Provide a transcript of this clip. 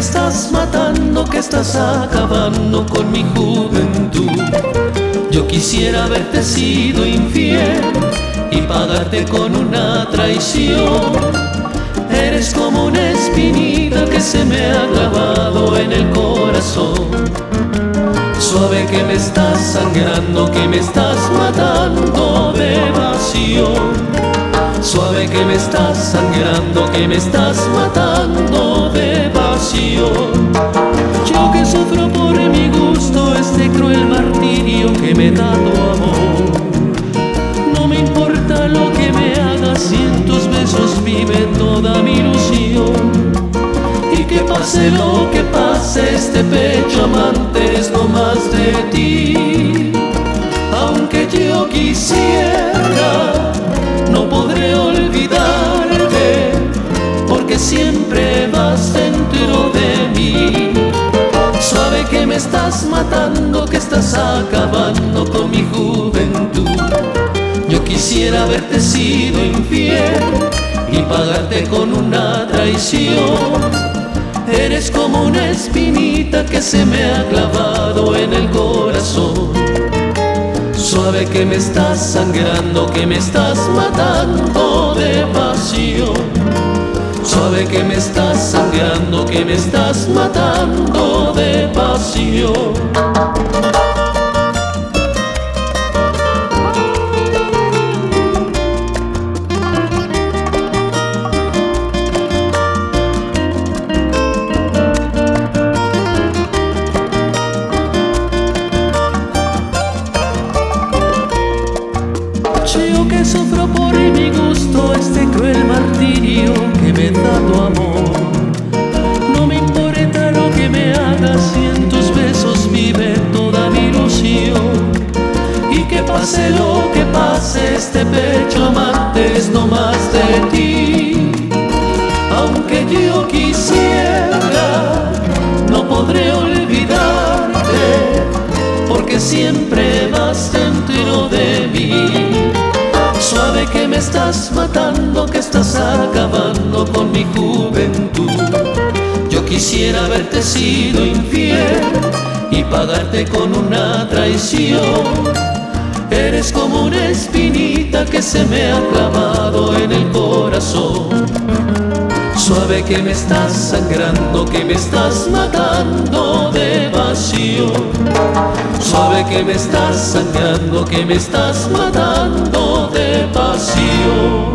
estás matando, que estás acabando con mi juventud. Yo quisiera haberte sido infiel y pagarte con una traición. Eres como una espinita que se me ha clavado en el corazón. Suave que me estás sangrando, que me estás matando de pasión. Suave que me estás sangrando, que me estás matando de pasión. Yo que sufro por mi gusto este cruel martirio que me da tu amor. No me importa lo que me hagas, si en tus besos vive toda mi ilusión. Y que pase lo que pase, este pecho amante es no más de ti. Aunque yo quisiera, no podré olvidarte, porque siempre vas dentro de mí. Suave que me estás matando, que estás acabando con mi juventud. Yo quisiera haberte sido infiel y pagarte con una traición. Eres como una espinita que se me ha clavado en el corazón. Suave que me estás sangrando, que me estás matando de pasión. Suave que me estás sangrando, que me estás matando de pasión. Yo que sufro por mi gusto este cruel martirio que me da tu amor. No me importa lo que me hagas, si en tus besos vive toda mi ilusión. Y que pase lo que pase, este pecho amante es no más de ti. Aunque yo quisiera, no podré olvidarte, porque siempre vas dentro de mí. Suave que me estás matando, que estás acabando con mi juventud. Yo quisiera haberte sido infiel y pagarte con una traición. Eres como una espinita que se me ha clavado en el corazón. Suave que me estás sangrando, que me estás matando de pasión. Suave que me estás sangrando, que me estás matando de pasión.